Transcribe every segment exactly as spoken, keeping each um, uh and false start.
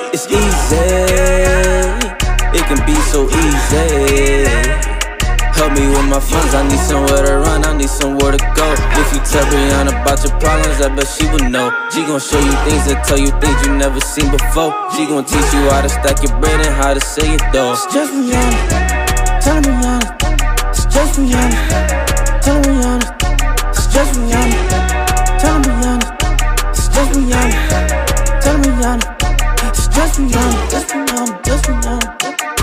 It's easy, it can be so easy. Help me with my funds, I need somewhere to run, I need somewhere to go. If you tell Brianna about your problems, I bet she would know. She gon' show you things and tell you things you never seen before. She gon' teach you how to stack your bread and how to say it though. It's just Brianna, tell Brianna. It's just Brianna, tell Brianna. It's just Brianna, tell Brianna. It's just Brianna, tell Brianna. It's just Brianna, just Brianna, just Brianna.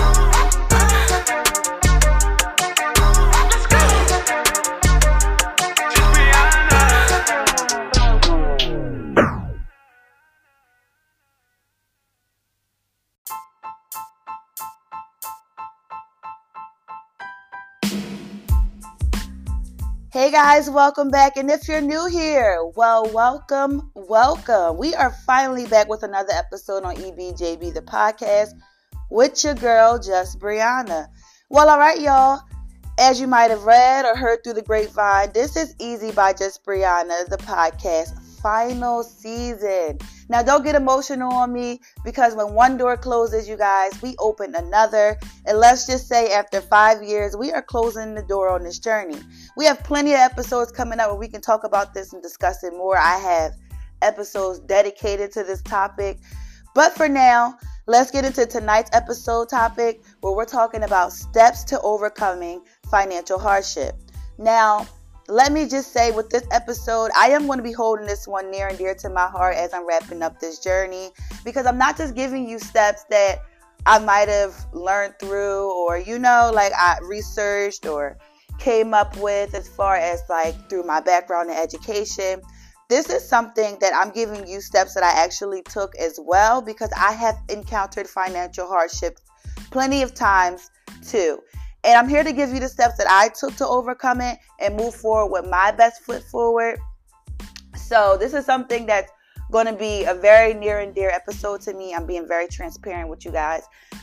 Hey guys, welcome back. And if you're new here, well, welcome, welcome. We are finally back with another episode on E B J B, the podcast, with your girl, Just Brianna. Well, all right, y'all. As you might have read or heard through the grapevine, this is Easy by Just Brianna, the podcast, final season. Now, don't get emotional on me, because when one door closes, you guys, we open another. And let's just say after five years, we are closing the door on this journey. We have plenty of episodes coming up where we can talk about this and discuss it more. I have episodes dedicated to this topic. But for now, let's get into tonight's episode topic, where we're talking about steps to overcoming financial hardship. Now, let me just say, with this episode, I am going to be holding this one near and dear to my heart as I'm wrapping up this journey, because I'm not just giving you steps that I might have learned through, or, you know, like I researched or came up with as far as like through my background in education. This is something that I'm giving you steps that I actually took as well, because I have encountered financial hardship plenty of times too. And I'm here to give you the steps that I took to overcome it and move forward with my best foot forward. So this is something that's going to be a very near and dear episode to me. I'm being very transparent with you guys.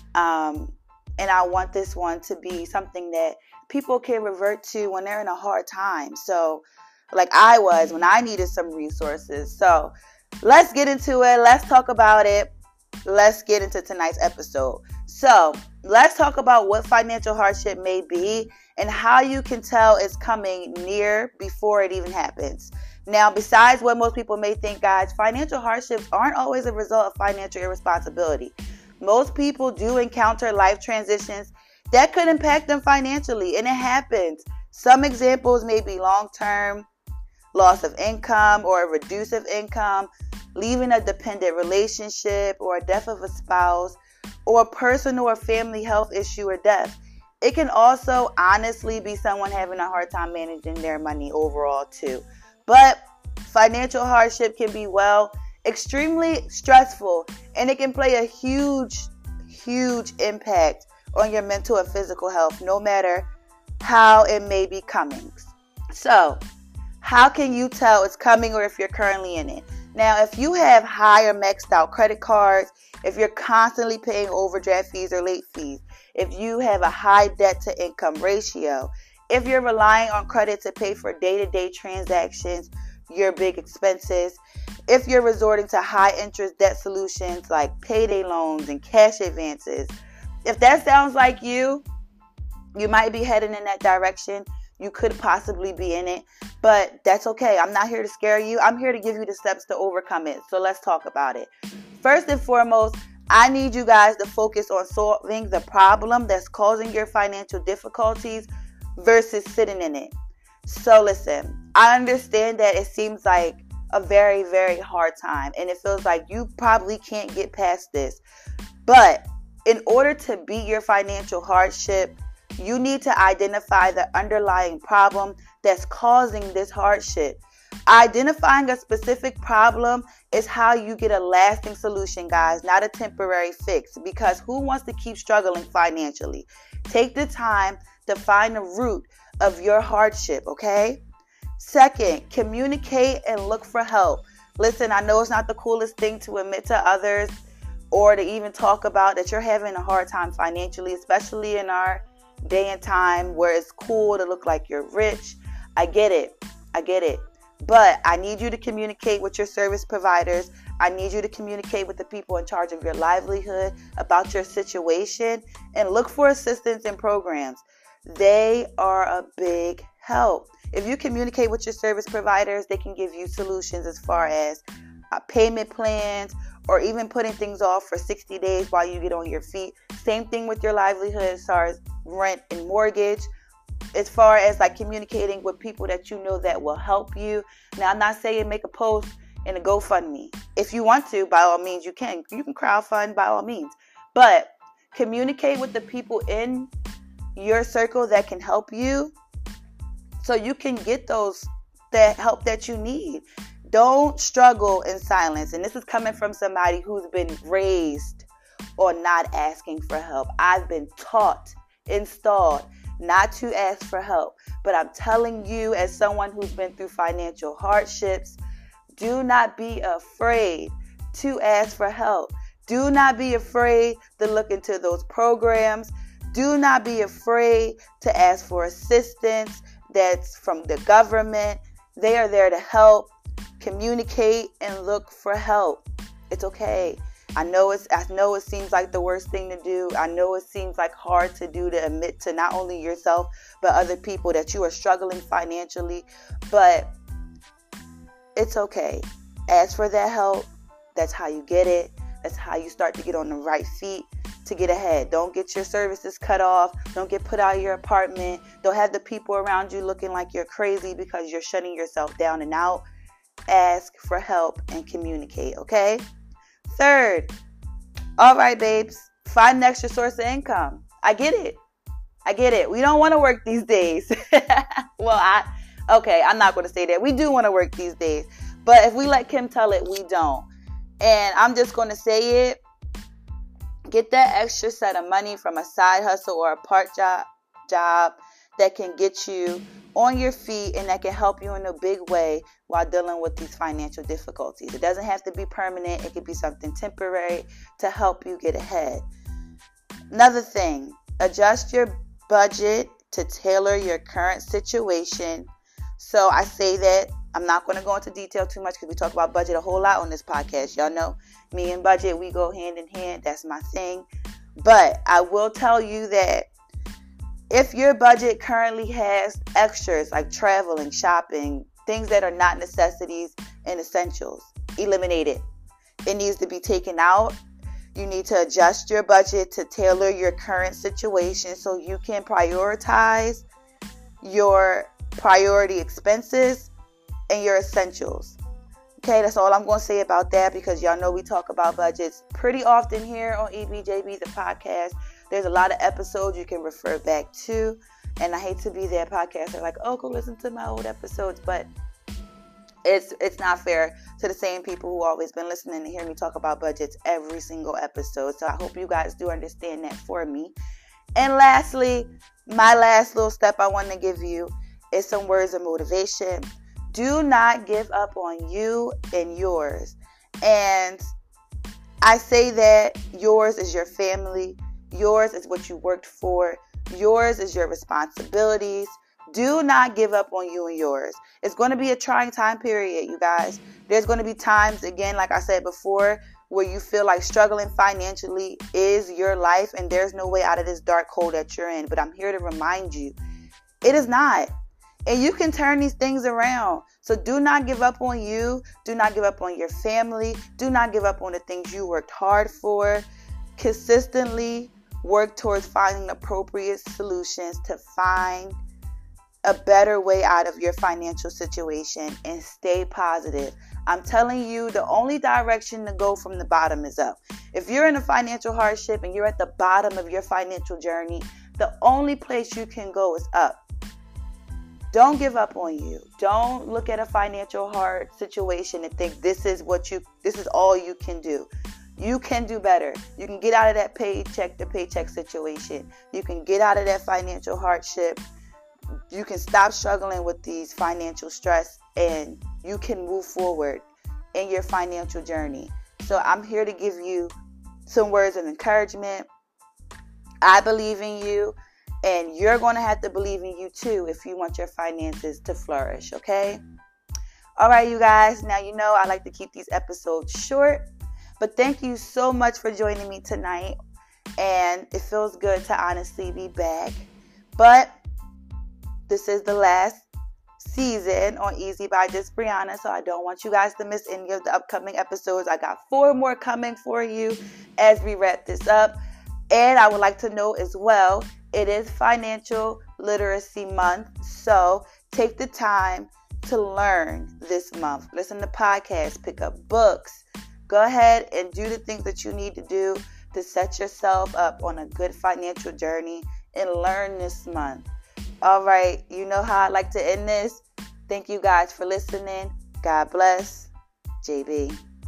Um, and I want this one to be something that people can revert to when they're in a hard time. So like I was when I needed some resources. So let's get into it. Let's talk about it. Let's get into tonight's episode. So let's talk about what financial hardship may be and how you can tell it's coming near before it even happens. Now, besides what most people may think, guys, financial hardships aren't always a result of financial irresponsibility. Most people do encounter life transitions that could impact them financially, and it happens. Some examples may be long-term loss of income or a reduce of income, leaving a dependent relationship, or a death of a spouse, or a personal or family health issue or death. It can also honestly be someone having a hard time managing their money overall too. But financial hardship can be, well, extremely stressful, and it can play a huge, huge impact on your mental and physical health, no matter how it may be coming. So, how can you tell it's coming, or if you're currently in it? Now, if you have high or maxed out credit cards, if you're constantly paying overdraft fees or late fees, if you have a high debt to income ratio, if you're relying on credit to pay for day-to-day transactions, your big expenses, if you're resorting to high interest debt solutions like payday loans and cash advances, if that sounds like you, you might be heading in that direction. You could possibly be in it, but that's okay. I'm not here to scare you. I'm here to give you the steps to overcome it. So let's talk about it. First and foremost, I need you guys to focus on solving the problem that's causing your financial difficulties versus sitting in it. So listen, I understand that it seems like a very, very hard time, and it feels like you probably can't get past this. But in order to beat your financial hardship, you need to identify the underlying problem that's causing this hardship. Identifying a specific problem is how you get a lasting solution, guys, not a temporary fix, because who wants to keep struggling financially? Take the time to find the root of your hardship, okay? Second, communicate and look for help. Listen, I know it's not the coolest thing to admit to others or to even talk about that you're having a hard time financially, especially in our day and time where it's cool to look like you're rich. I get it. I get it. But I need you to communicate with your service providers. I need you to communicate with the people in charge of your livelihood about your situation and look for assistance in programs. They are a big help. If you communicate with your service providers, they can give you solutions as far as uh, payment plans or even putting things off for sixty days while you get on your feet. Same thing with your livelihood as far as rent and mortgage. As far as like communicating with people that you know that will help you. Now, I'm not saying make a post in a GoFundMe. If you want to, by all means, you can. You can crowdfund by all means. But communicate with the people in your circle that can help you so you can get those that help that you need. Don't struggle in silence. And this is coming from somebody who's been raised on not asking for help. I've been taught, installed, not to ask for help. But I'm telling you, as someone who's been through financial hardships, do not be afraid to ask for help. Do not be afraid to look into those programs. Do not be afraid to ask for assistance that's from the government. They are there to help. Communicate and look for help. It's okay. I know it's I know it seems like the worst thing to do. I know it seems like hard to do, to admit to not only yourself but other people that you are struggling financially, but it's okay. Ask for that help. That's how you get it. That's how you start to get on the right feet to get ahead. Don't get your services cut off. Don't get put out of your apartment. Don't have the people around you looking like you're crazy because you're shutting yourself down and out. Ask for help and communicate, okay? Third, all right, babes, find an extra source of income. I get it. I get it. We don't want to work these days. well, I, okay, I'm not going to say that. We do want to work these days. But if we let Kim tell it, we don't. And I'm just going to say it. Get that extra set of money from a side hustle or a part job, job that can get you on your feet and that can help you in a big way while dealing with these financial difficulties. It doesn't have to be permanent. It could be something temporary to help you get ahead. Another thing, adjust your budget to tailor your current situation. So I say that I'm not going to go into detail too much because we talk about budget a whole lot on this podcast. Y'all know me and budget, we go hand in hand. That's my thing. But I will tell you that if your budget currently has extras like traveling, shopping, things that are not necessities and essentials, eliminate it. It needs to be taken out. You need to adjust your budget to tailor your current situation so you can prioritize your priority expenses and your essentials. Okay, that's all I'm going to say about that because y'all know we talk about budgets pretty often here on E B J B, the podcast. There's a lot of episodes you can refer back to. And I hate to be that podcast. They're like, oh, go listen to my old episodes. But it's it's not fair to the same people who always been listening to hear me talk about budgets every single episode. So I hope you guys do understand that for me. And lastly, my last little step I want to give you is some words of motivation. Do not give up on you and yours. And I say that yours is your family. Yours is what you worked for. Yours is your responsibilities. Do not give up on you and yours. It's going to be a trying time period, you guys. There's going to be times, again, like I said before, where you feel like struggling financially is your life and there's no way out of this dark hole that you're in. But I'm here to remind you, it is not. And you can turn these things around. So do not give up on you. Do not give up on your family. Do not give up on the things you worked hard for. Consistently work towards finding appropriate solutions to find a better way out of your financial situation and stay positive. I'm telling you, the only direction to go from the bottom is up. If you're in a financial hardship and you're at the bottom of your financial journey, the only place you can go is up. Don't give up on you. Don't look at a financial hard situation and think this is what you, this is all you can do. You can do better. You can get out of that paycheck to paycheck situation. You can get out of that financial hardship. You can stop struggling with these financial stress and you can move forward in your financial journey. So I'm here to give you some words of encouragement. I believe in you. And you're going to have to believe in you too if you want your finances to flourish, okay? All right, you guys. Now, you know I like to keep these episodes short, but thank you so much for joining me tonight. And it feels good to honestly be back. But this is the last season on Easy by Just Brianna, so I don't want you guys to miss any of the upcoming episodes. I got four more coming for you as we wrap this up. And I would like to know as well, it is Financial Literacy Month, so take the time to learn this month. Listen to podcasts, pick up books. Go ahead and do the things that you need to do to set yourself up on a good financial journey and learn this month. All right, you know how I like to end this. Thank you guys for listening. God bless. J B.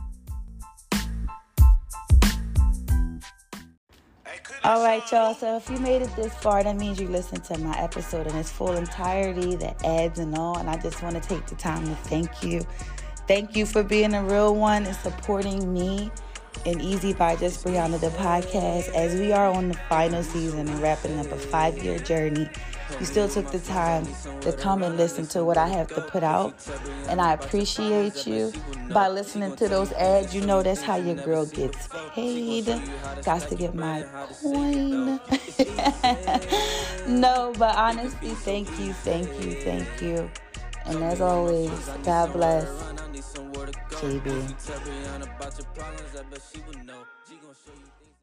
All right, y'all. So if you made it this far, that means you listened to my episode in its full entirety, the ads and all. And I just want to take the time to thank you. Thank you for being a real one and supporting me and Easy by Just Brianna, the podcast, as we are on the final season and wrapping up a five-year journey. You still took the time to come and listen to what I have to put out, and I appreciate you. By listening to those ads, you know that's how your girl gets paid. Got to get my coin. No, but honestly, thank you, thank you, thank you. And as always, God bless. J B.